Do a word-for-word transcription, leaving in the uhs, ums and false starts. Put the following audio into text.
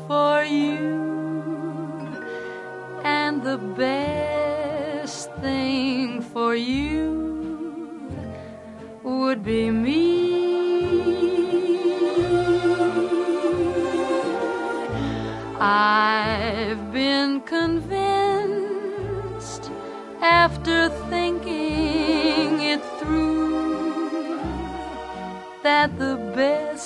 for you, and the best thing for you would be me. I've been convinced after thinking it through that the best